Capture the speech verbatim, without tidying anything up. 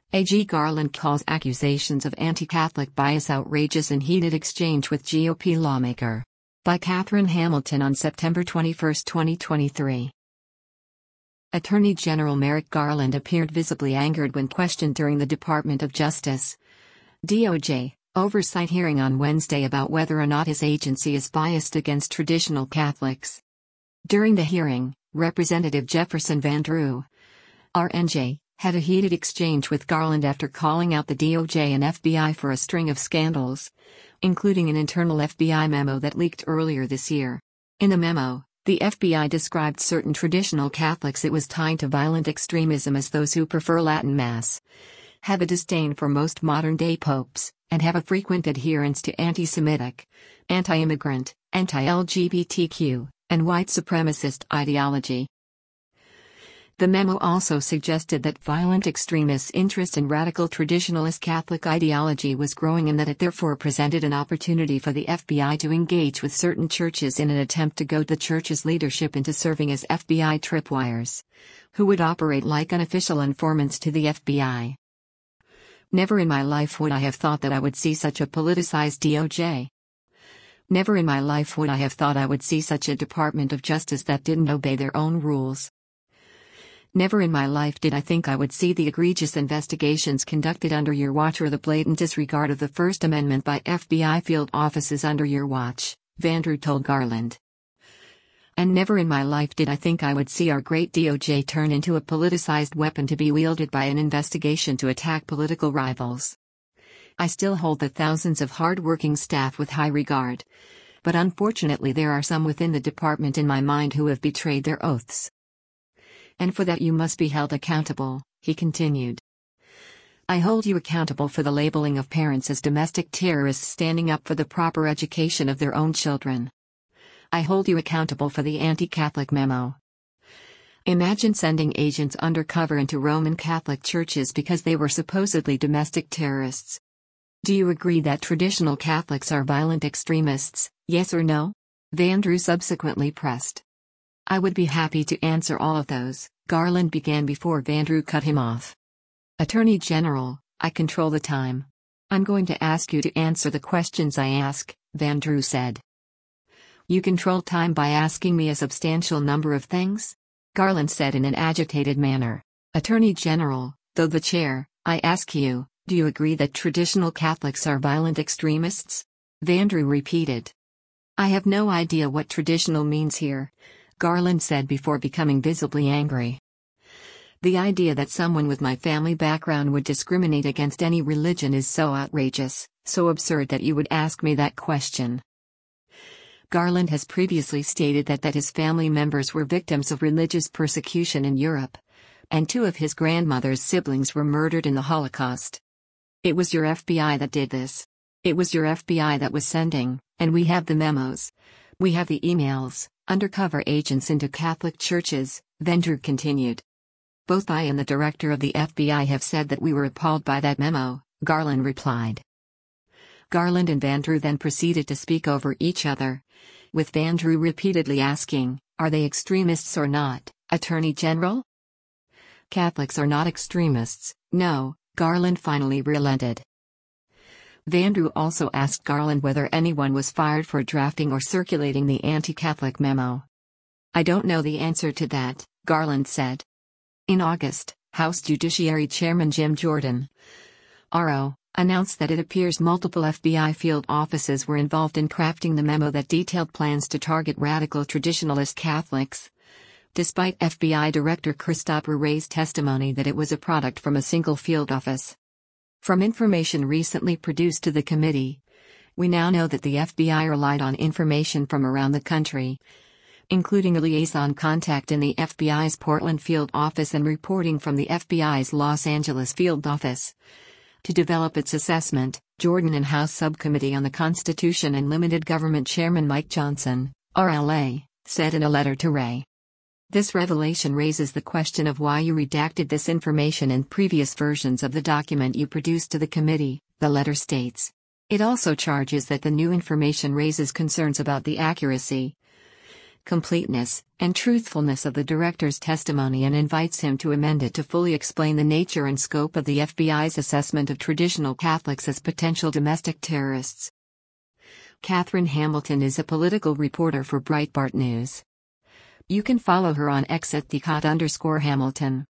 A G Garland calls accusations of anti-Catholic bias outrageous in heated exchange with G O P lawmaker. By Catherine Hamilton on September twenty-first, twenty twenty-three. Attorney General Merrick Garland appeared visibly angered when questioned during the Department of Justice (D O J) oversight hearing on Wednesday about whether or not his agency is biased against traditional Catholics. During the hearing, Representative Jefferson Van Drew, R N J, had a heated exchange with Garland after calling out the D O J and F B I for a string of scandals, including an internal F B I memo that leaked earlier this year. In the memo, the F B I described certain traditional Catholics it was tied to violent extremism as those who prefer Latin Mass, have a disdain for most modern-day popes, and have a frequent adherence to anti-Semitic, anti-immigrant, anti-L G B T Q, and white supremacist ideology. The memo also suggested that violent extremists' interest in radical traditionalist Catholic ideology was growing and that it therefore presented an opportunity for the F B I to engage with certain churches in an attempt to goad the church's leadership into serving as F B I tripwires, who would operate like unofficial informants to the F B I. Never in my life would I have thought that I would see such a politicized D O J. Never in my life would I have thought I would see such a Department of Justice that didn't obey their own rules. Never in my life did I think I would see the egregious investigations conducted under your watch or the blatant disregard of the First Amendment by F B I field offices under your watch, Van Drew told Garland. And never in my life did I think I would see our great D O J turn into a politicized weapon to be wielded by an investigation to attack political rivals. I still hold the thousands of hard-working staff with high regard, but unfortunately there are some within the department in my mind who have betrayed their oaths. And for that you must be held accountable, he continued. I hold you accountable for the labeling of parents as domestic terrorists standing up for the proper education of their own children. I hold you accountable for the anti-Catholic memo. Imagine sending agents undercover into Roman Catholic churches because they were supposedly domestic terrorists. Do you agree that traditional Catholics are violent extremists, yes or no? Van Drew subsequently pressed. I would be happy to answer all of those, Garland began before Van Drew cut him off. Attorney General, I control the time. I'm going to ask you to answer the questions I ask, Van Drew said. You control time by asking me a substantial number of things? Garland said in an agitated manner. Attorney General, though the chair, I ask you, do you agree that traditional Catholics are violent extremists? Van Drew repeated. I have no idea what traditional means here, Garland said before becoming visibly angry. The idea that someone with my family background would discriminate against any religion is so outrageous, so absurd that you would ask me that question. Garland has previously stated that that his family members were victims of religious persecution in Europe, and two of his grandmother's siblings were murdered in the Holocaust. It was your F B I that did this. It was your F B I that was sending, and we have the memos. We have the emails, undercover agents into Catholic churches, Van Drew continued. Both I and the director of the F B I have said that we were appalled by that memo, Garland replied. Garland and Van Drew then proceeded to speak over each other, with Van Drew repeatedly asking, are they extremists or not, Attorney General? Catholics are not extremists, no, Garland finally relented. Van Drew also asked Garland whether anyone was fired for drafting or circulating the anti-Catholic memo. I don't know the answer to that, Garland said. In August, House Judiciary Chairman Jim Jordan, R O, announced that it appears multiple F B I field offices were involved in crafting the memo that detailed plans to target radical traditionalist Catholics, despite F B I Director Christopher Wray's testimony that it was a product from a single field office. From information recently produced to the committee, we now know that the F B I relied on information from around the country, including a liaison contact in the F B I's Portland field office and reporting from the F B I's Los Angeles field office, to develop its assessment. Jordan and House Subcommittee on the Constitution and Limited Government Chairman Mike Johnson, R L A, said in a letter to Wray. This revelation raises the question of why you redacted this information in previous versions of the document you produced to the committee, the letter states. It also charges that the new information raises concerns about the accuracy, completeness, and truthfulness of the director's testimony and invites him to amend it to fully explain the nature and scope of the F B I's assessment of traditional Catholics as potential domestic terrorists. Catherine Hamilton is a political reporter for Breitbart News. You can follow her on X at the Cot underscore Hamilton.